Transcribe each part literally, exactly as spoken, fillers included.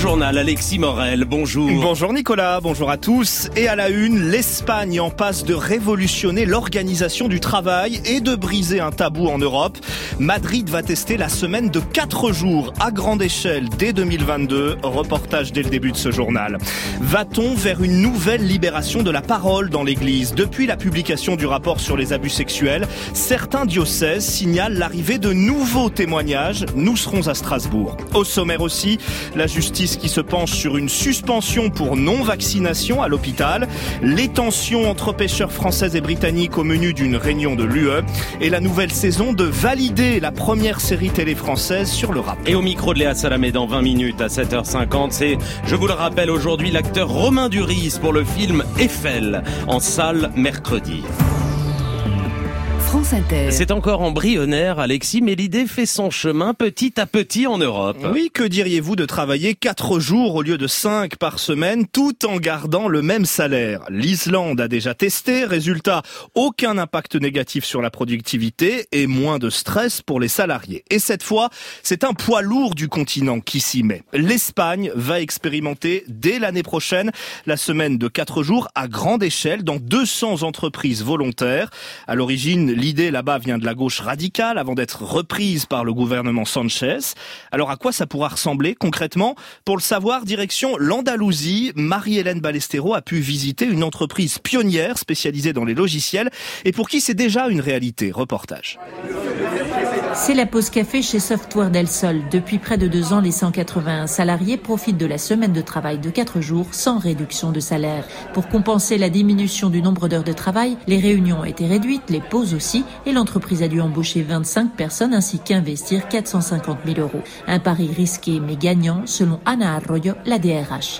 journal, Alexis Morel, bonjour. Bonjour Nicolas, bonjour à tous. Et à la une, l'Espagne en passe de révolutionner l'organisation du travail et de briser un tabou en Europe. Madrid va tester la semaine de quatre jours à grande échelle dès deux mille vingt-deux. Reportage dès le début de ce journal. Va-t-on vers une nouvelle libération de la parole dans l'Église ? Depuis la publication du rapport sur les abus sexuels, certains diocèses signalent l'arrivée de nouveaux témoignages. Nous serons à Strasbourg. Au sommaire aussi, la justice qui se penche sur une suspension pour non-vaccination à l'hôpital, les tensions entre pêcheurs français et britanniques au menu d'une réunion de l'U E et la nouvelle saison de Valider, la première série télé française sur le rap. Et au micro de Léa Salamé dans vingt minutes à sept heures cinquante, c'est, je vous le rappelle aujourd'hui, l'acteur Romain Duris pour le film Eiffel, en salle mercredi. France Inter. C'est encore embryonnaire, Alexis, mais l'idée fait son chemin petit à petit en Europe. Oui, que diriez-vous de travailler quatre jours au lieu de cinq par semaine, tout en gardant le même salaire ? L'Islande a déjà testé, résultat, aucun impact négatif sur la productivité et moins de stress pour les salariés. Et cette fois, c'est un poids lourd du continent qui s'y met. L'Espagne va expérimenter dès l'année prochaine la semaine de quatre jours à grande échelle dans deux cents entreprises volontaires. À l'origine, l'idée là-bas vient de la gauche radicale avant d'être reprise par le gouvernement Sanchez. Alors à quoi ça pourra ressembler concrètement ? Pour le savoir, direction l'Andalousie, Marie-Hélène Ballesteros a pu visiter une entreprise pionnière spécialisée dans les logiciels et pour qui c'est déjà une réalité. Reportage. C'est la pause café chez Software Del Sol. Depuis près de deux ans, les cent quatre-vingt-un salariés profitent de la semaine de travail de quatre jours sans réduction de salaire. Pour compenser la diminution du nombre d'heures de travail, les réunions ont été réduites, les pauses aussi, et l'entreprise a dû embaucher vingt-cinq personnes ainsi qu'investir quatre cent cinquante mille euros. Un pari risqué mais gagnant, selon Ana Arroyo, la D R H.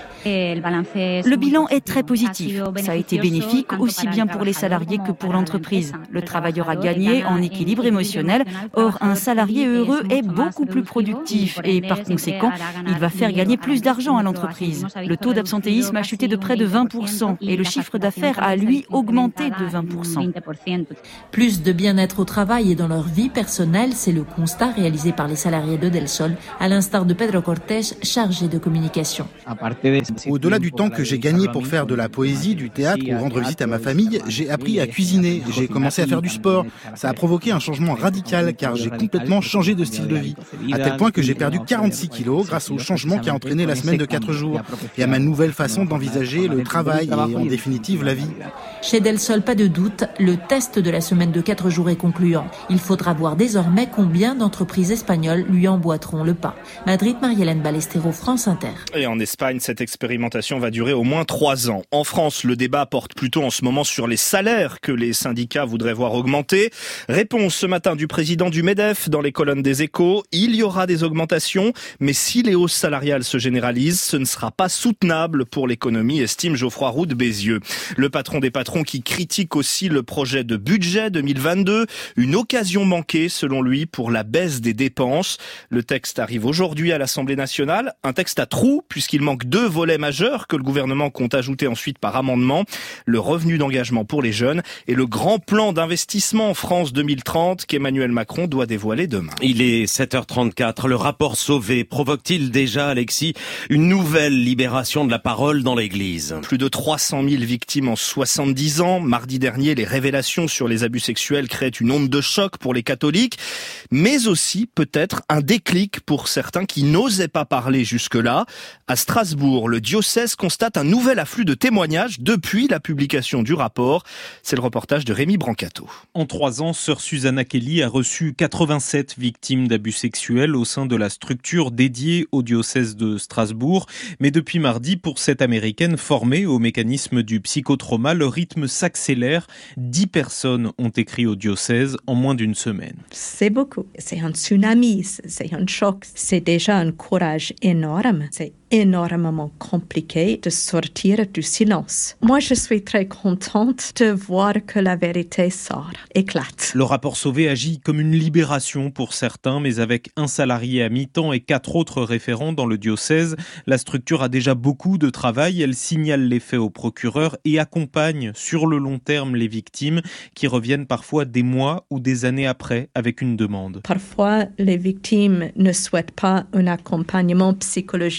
Le bilan est très positif. Ça a été bénéfique aussi bien pour les salariés que pour l'entreprise. Le travailleur a gagné en équilibre émotionnel. Or, un salarié heureux est beaucoup plus productif et par conséquent, il va faire gagner plus d'argent à l'entreprise. Le taux d'absentéisme a chuté de près de vingt pour cent et le chiffre d'affaires a, lui, augmenté de vingt pour cent. Plus de bien-être au travail et dans leur vie personnelle, c'est le constat réalisé par les salariés de Del Sol, à l'instar de Pedro Cortés, chargé de communication. Au-delà du temps que j'ai gagné pour faire de la poésie, du théâtre ou rendre visite à ma famille, j'ai appris à cuisiner, j'ai commencé à faire du sport. Ça a provoqué un changement radical car j'ai complètement changé de style de vie. À tel point que j'ai perdu quarante-six kilos grâce au changement qui a entraîné la semaine de quatre jours et à ma nouvelle façon d'envisager le travail et en définitive la vie. Chez Del Sol, pas de doute, le test de la semaine de quatre jours est concluant. Il faudra voir désormais combien d'entreprises espagnoles lui emboîteront le pas. Madrid, Marie-Hélène Ballesteros, France Inter. Et en Espagne, cette expérimentation va durer au moins trois ans. En France, le débat porte plutôt en ce moment sur les salaires que les syndicats voudraient voir augmenter. Réponse ce matin du président du MEDEF dans les colonnes des Échos. Il y aura des augmentations, mais si les hausses salariales se généralisent, ce ne sera pas soutenable pour l'économie, estime Geoffroy Roux de Bézieux. Le patron des patrons qui critique aussi le projet de budget deux mille vingt-deux. Une occasion manquée, selon lui, pour la baisse des dépenses. Le texte arrive aujourd'hui à l'Assemblée nationale. Un texte à trous, puisqu'il manque deux volets majeurs que le gouvernement compte ajouter ensuite par amendement. Le revenu d'engagement pour les jeunes et le grand plan d'investissement France deux mille trente qu'Emmanuel Macron doit dévoiler demain. Il est sept heures trente-quatre. Le rapport Sauvé provoque-t-il déjà, Alexis, une nouvelle libération de la parole dans l'Église ? Plus de trois cent mille victimes en soixante-dix ans. Mardi dernier, les révélations sur les abus sexuels créent une onde de choc pour les catholiques, mais aussi peut-être un déclic pour certains qui n'osaient pas parler jusque-là. À Strasbourg, le diocèse constate un nouvel afflux de témoignages depuis la publication du rapport. C'est le reportage de Rémi Brancato. En trois ans, sœur Susanna Kelly a reçu quatre-vingt-sept victimes d'abus sexuels au sein de la structure dédiée au diocèse de Strasbourg. Mais depuis mardi, pour cette américaine formée au mécanisme du psychotrauma, le rythme s'accélère. Dix personnes ont écrit au diocèse en moins d'une semaine. C'est beaucoup. C'est un tsunami, c'est un choc. C'est déjà un courage énorme. C'est énormément compliqué de sortir du silence. Moi, je suis très contente de voir que la vérité sort, éclate. Le rapport Sauvé agit comme une libération pour certains, mais avec un salarié à mi-temps et quatre autres référents dans le diocèse. La structure a déjà beaucoup de travail. Elle signale les faits au procureur et accompagne sur le long terme les victimes qui reviennent parfois des mois ou des années après avec une demande. Parfois, les victimes ne souhaitent pas un accompagnement psychologique tout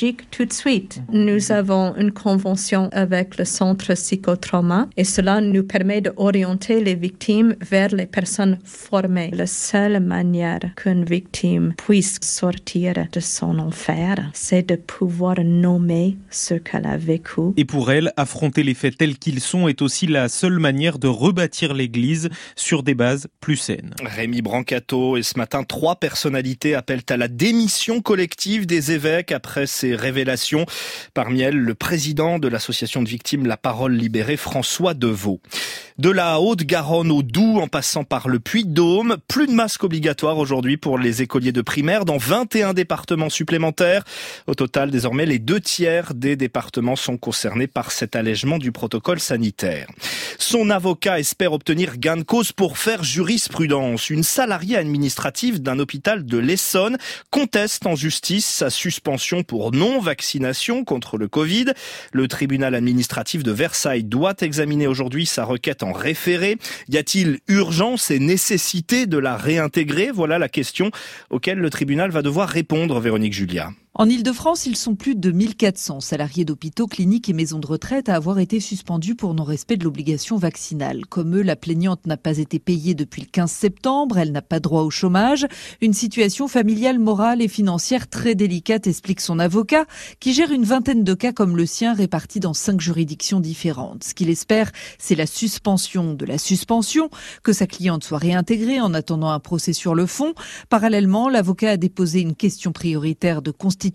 tout de suite. Nous avons une convention avec le centre psychotrauma et cela nous permet d'orienter les victimes vers les personnes formées. La seule manière qu'une victime puisse sortir de son enfer, c'est de pouvoir nommer ce qu'elle a vécu. Et pour elle, affronter les faits tels qu'ils sont est aussi la seule manière de rebâtir l'Église sur des bases plus saines. Rémi Brancato, et ce matin, trois personnalités appellent à la démission collective des évêques après ces révélations. Parmi elles, le président de l'association de victimes La Parole Libérée, François Deveau. De la Haute-Garonne au Doubs, en passant par le Puy-de-Dôme, plus de masques obligatoires aujourd'hui pour les écoliers de primaire dans vingt et un départements supplémentaires. Au total, désormais, les deux tiers des départements sont concernés par cet allègement du protocole sanitaire. Son avocat espère obtenir gain de cause pour faire jurisprudence. Une salariée administrative d'un hôpital de l'Essonne conteste en justice sa suspension pour non-vaccination contre le Covid. Le tribunal administratif de Versailles doit examiner aujourd'hui sa requête en référé. Y a-t-il urgence et nécessité de la réintégrer ? Voilà la question auquel le tribunal va devoir répondre, Véronique Julia. En Ile-de-France, ils sont plus de mille quatre cents salariés d'hôpitaux, cliniques et maisons de retraite à avoir été suspendus pour non-respect de l'obligation vaccinale. Comme eux, la plaignante n'a pas été payée depuis le quinze septembre, elle n'a pas droit au chômage. Une situation familiale, morale et financière très délicate, explique son avocat, qui gère une vingtaine de cas comme le sien répartis dans cinq juridictions différentes. Ce qu'il espère, c'est la suspension de la suspension, que sa cliente soit réintégrée en attendant un procès sur le fond. Parallèlement, l'avocat a déposé une question prioritaire de constitutionnalité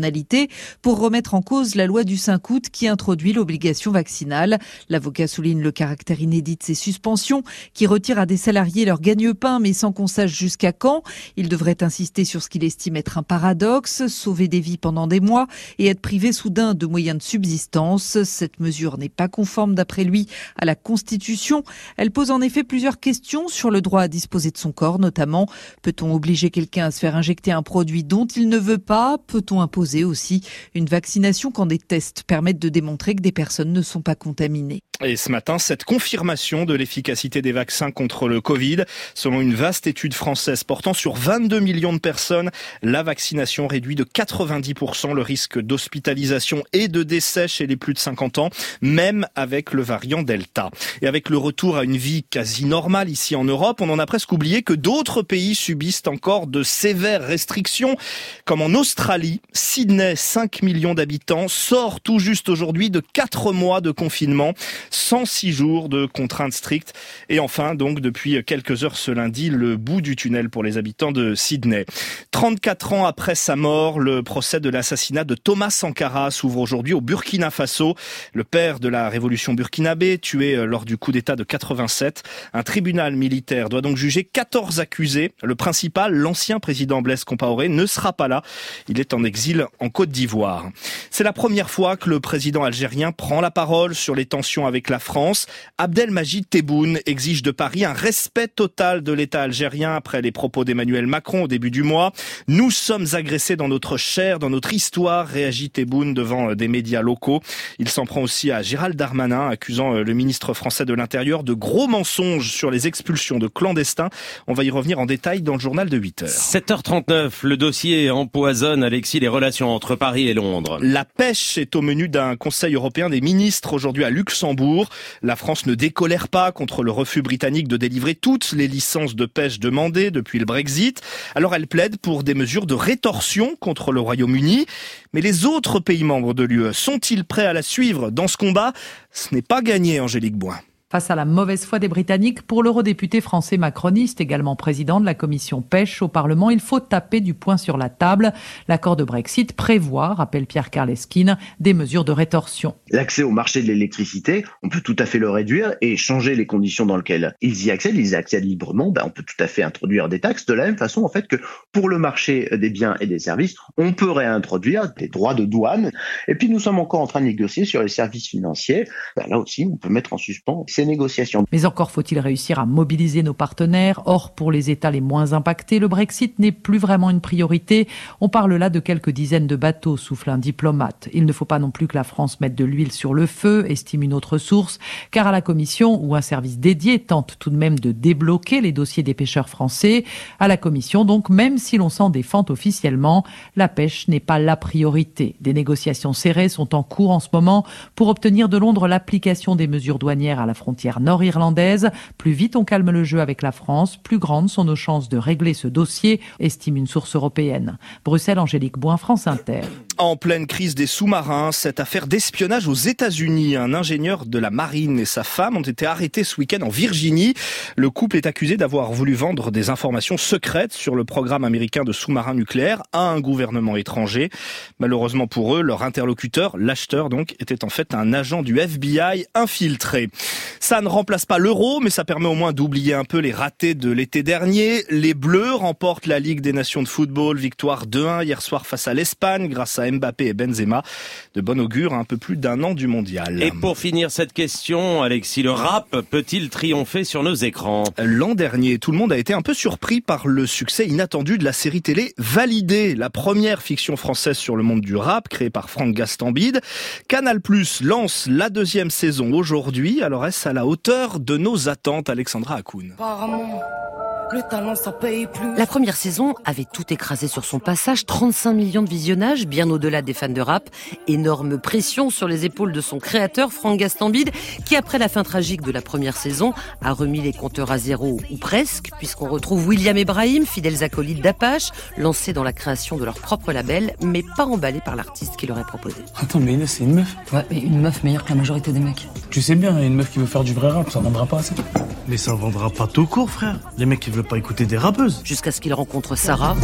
pour remettre en cause la loi du cinq août qui introduit l'obligation vaccinale. L'avocat souligne le caractère inédit de ces suspensions qui retirent à des salariés leur gagne-pain mais sans qu'on sache jusqu'à quand. Il devrait insister sur ce qu'il estime être un paradoxe, sauver des vies pendant des mois et être privé soudain de moyens de subsistance. Cette mesure n'est pas conforme d'après lui à la Constitution. Elle pose en effet plusieurs questions sur le droit à disposer de son corps, notamment peut-on obliger quelqu'un à se faire injecter un produit dont il ne veut pas ? Peut-on imposer aussi une vaccination quand des tests permettent de démontrer que des personnes ne sont pas contaminées ? Et ce matin, cette confirmation de l'efficacité des vaccins contre le Covid. Selon une vaste étude française portant sur vingt-deux millions de personnes, la vaccination réduit de quatre-vingt-dix pour cent le risque d'hospitalisation et de décès chez les plus de cinquante ans, même avec le variant Delta. Et avec le retour à une vie quasi normale ici en Europe, on en a presque oublié que d'autres pays subissent encore de sévères restrictions, comme en Australie. Sydney, cinq millions d'habitants, sort tout juste aujourd'hui de quatre mois de confinement. cent six jours de contraintes strictes. Et enfin, donc, depuis quelques heures ce lundi, le bout du tunnel pour les habitants de Sydney. trente-quatre ans après sa mort, le procès de l'assassinat de Thomas Sankara s'ouvre aujourd'hui au Burkina Faso. Le père de la révolution burkinabé, tué lors du coup d'État de quatre-vingt-sept. Un tribunal militaire doit donc juger quatorze accusés. Le principal, l'ancien président Blaise Compaoré, ne sera pas là. Il est en exil en Côte d'Ivoire. C'est la première fois que le président algérien prend la parole sur les tensions avec la France. Abdelmajid Tebboune exige de Paris un respect total de l'État algérien après les propos d'Emmanuel Macron au début du mois. Nous sommes agressés dans notre chair, dans notre histoire, réagit Tebboune devant des médias locaux. Il s'en prend aussi à Gérald Darmanin, accusant le ministre français de l'Intérieur de gros mensonges sur les expulsions de clandestins. On va y revenir en détail dans le journal de huit heures. sept heures trente-neuf, le dossier empoisonne, Alexis, les relations entre Paris et Londres. La pêche est au menu d'un Conseil européen des ministres aujourd'hui à Luxembourg. La France ne décolère pas contre le refus britannique de délivrer toutes les licences de pêche demandées depuis le Brexit. Alors elle plaide pour des mesures de rétorsion contre le Royaume-Uni. Mais les autres pays membres de l'U E sont-ils prêts à la suivre dans ce combat ? Ce n'est pas gagné, Angélique Boin. Face à la mauvaise foi des Britanniques, pour l'eurodéputé français macroniste, également président de la commission pêche au Parlement, il faut taper du poing sur la table. L'accord de Brexit prévoit, rappelle Pierre Karleskind, des mesures de rétorsion. L'accès au marché de l'électricité, on peut tout à fait le réduire et changer les conditions dans lesquelles ils y accèdent. Ils y accèdent librement, ben on peut tout à fait introduire des taxes de la même façon en fait que pour le marché des biens et des services, on peut réintroduire des droits de douane. Et puis nous sommes encore en train de négocier sur les services financiers. Ben là aussi, on peut mettre en suspens ces négociations. Mais encore faut-il réussir à mobiliser nos partenaires. Or, pour les États les moins impactés, le Brexit n'est plus vraiment une priorité. On parle là de quelques dizaines de bateaux, souffle un diplomate. Il ne faut pas non plus que la France mette de l'huile sur le feu, estime une autre source, car à la Commission, où un service dédié tente tout de même de débloquer les dossiers des pêcheurs français, à la Commission donc, même si l'on s'en défend officiellement, la pêche n'est pas la priorité. Des négociations serrées sont en cours en ce moment pour obtenir de Londres l'application des mesures douanières à la frontière nord-irlandaise. Plus vite on calme le jeu avec la France, plus grandes sont nos chances de régler ce dossier, estime une source européenne. Bruxelles, Angélique Boin, France Inter. En pleine crise des sous-marins, cette affaire d'espionnage aux États-Unis. Un ingénieur de la marine et sa femme ont été arrêtés ce week-end en Virginie. Le couple est accusé d'avoir voulu vendre des informations secrètes sur le programme américain de sous-marins nucléaires à un gouvernement étranger. Malheureusement pour eux, leur interlocuteur, l'acheteur donc, était en fait un agent du F B I infiltré. Ça ne remplace pas l'euro, mais ça permet au moins d'oublier un peu les ratés de l'été dernier. Les Bleus remportent la Ligue des Nations de football, victoire deux un hier soir face à l'Espagne grâce à Mbappé et Benzema. De bon augure à un peu plus d'un an du mondial. Et pour finir cette question, Alexis, le rap peut-il triompher sur nos écrans ? L'an dernier, tout le monde a été un peu surpris par le succès inattendu de la série télé Validé, la première fiction française sur le monde du rap, créée par Franck Gastambide. Canal+ lance la deuxième saison aujourd'hui. Alors est-ce à la hauteur de nos attentes, Alexandra Hakoun ? Apparemment, le talent, ça paye plus. La première saison avait tout écrasé sur son passage, trente-cinq millions de visionnages, bien au-delà des fans de rap. Énorme pression sur les épaules de son créateur, Franck Gastambide, qui après la fin tragique de la première saison, a remis les compteurs à zéro, ou presque, puisqu'on retrouve William et Brahim, fidèles acolytes d'Apache, lancés dans la création de leur propre label, mais pas emballés par l'artiste qui leur est proposé. Attends, mais Inès, c'est une meuf. Ouais, mais une meuf meilleure que la majorité des mecs. Tu sais bien, une meuf qui veut faire du vrai rap, ça vendra pas assez. Mais ça vendra pas tout court, frère. Les mecs qui veulent pas écouter des rappeuses. Jusqu'à ce qu'il rencontre Sarah.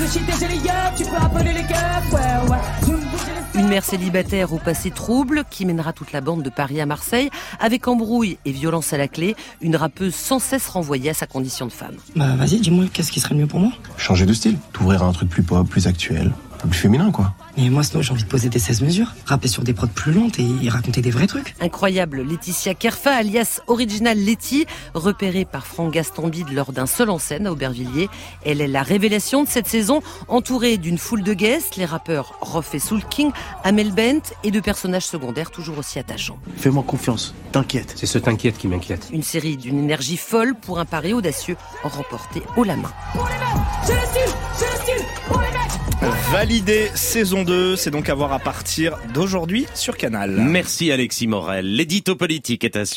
Une mère célibataire au passé trouble qui mènera toute la bande de Paris à Marseille avec embrouille et violence à la clé. Une rappeuse sans cesse renvoyée à sa condition de femme. Bah vas-y, dis-moi, qu'est-ce qui serait mieux pour moi ? Changer de style. T'ouvrir à un truc plus pop, plus actuel. Un peu plus féminin, quoi. Mais moi, sinon, j'ai envie de poser des seize mesures, rapper sur des prods plus lentes et raconter des vrais trucs. Incroyable, Laetitia Kerfa, alias Original Letty, repérée par Franck Gastambide lors d'un seul en scène à Aubervilliers. Elle est la révélation de cette saison, entourée d'une foule de guests, les rappeurs Rof et Soul King, Amel Bent et de personnages secondaires toujours aussi attachants. Fais-moi confiance, t'inquiète. C'est ce t'inquiète qui m'inquiète. Une série d'une énergie folle pour un pari audacieux remporté haut la main. Pour les mecs, je le suis, je le suis, pour les mecs. Validé saison deux, c'est donc à voir à partir d'aujourd'hui sur Canal. Merci Alexis Morel. L'édito politique est à